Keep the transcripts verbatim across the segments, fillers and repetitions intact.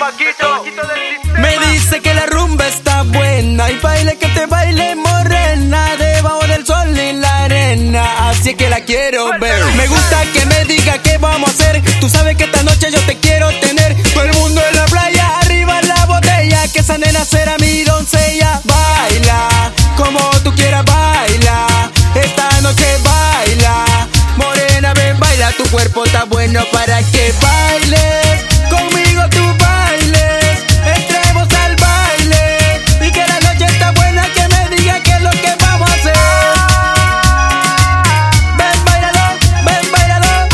chamaquito. Me dice que la rumba está buena y baile que te baile morena debajo del sol y la arena, así que la quiero ver. Me gusta que me diga qué vamos a hacer. Tú sabes que esta noche yo te quiero tener. Todo el mundo en la playa, arriba en la botella, que esa nena será mi doncella. Baila como tú quieras, baila. Esta noche baila, morena ven baila. Tu cuerpo está bueno para que bailes. Conmigo tú bailes, entremos al baile. Y que la noche está buena, que me diga qué es lo que vamos a hacer. Ven bailalo, ven bailalo.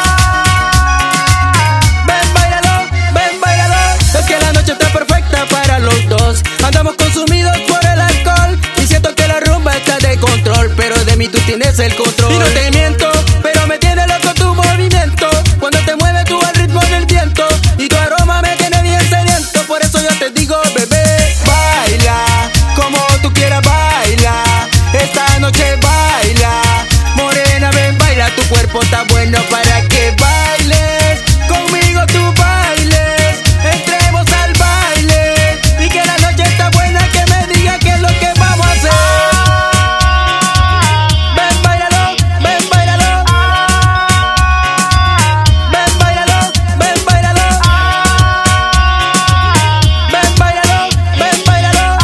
Ven bailalo, ven bailalo. Es que la noche está perfecta para los dos. Andamos consumidos por el alcohol y siento que la rumba está de control, pero de mí tú tienes el control. Y no te miento, pero me tiene loco tu movimiento. Cuando te mueves tú al ritmo del viento y tu aroma me tiene bien sediento. Por eso yo te digo, bebé, baila como tú quieras, baila. Esta noche baila, morena ven baila. Tu cuerpo está bueno para que bailes. Conmigo tú bailes, entremos al baile. Y que la noche está buena, que me diga qué es lo que vamos a hacer. Ven bailalo, ven bailalo. Ven bailalo, ven bailalo. Ven bailalo, ven bailalo.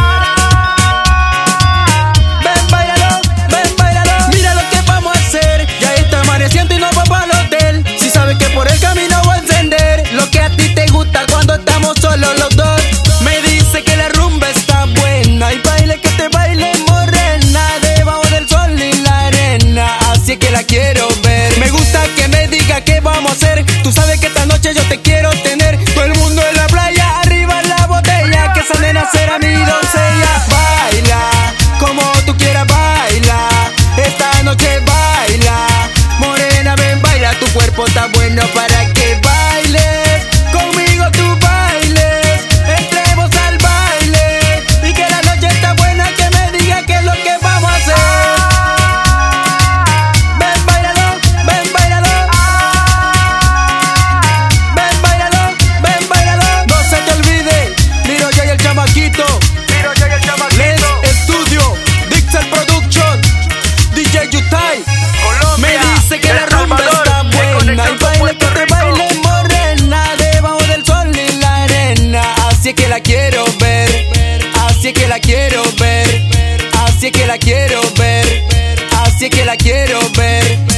Ven bailalo, ven bailalo. Mira lo que vamos a hacer. Ya está amaneciendo y nos vamos al hotel. Si sabes que por el camino voy a encender lo que a ti te gusta cuando estamos solos los dos. Me dice que la rumba está buena y baile que te baile morena debajo del sol y la arena, así que la quiero ver. Me gusta que me diga qué vamos a hacer. Tú sabes que esta noche yo te quiero tener. Todo el mundo en la playa, arriba en la botella, que esa nena será mi doncella. Baila como tú quieras, baila. Esta noche baila, morena ven baila. Tu cuerpo está bueno para que bailes. Conmigo tú bailes, entremos al baile. Y que la noche está buena, que me diga qué es lo que vamos a hacer. Ven bailalo, ven bailalo. Ven bailalo, ven bailalo. No se te olvide, Liro J y el chamaquito. Miro yo y el chamaquito. Les Studio, Dixel Production, D J Yutai. Colombia, Me dice que El la rumba Salvador, está en buena y conexión con baile que Puerto te Rico. baile morena debajo del sol y la arena, así que la quiero ver, así que la quiero ver, así que la quiero ver, así que la quiero ver.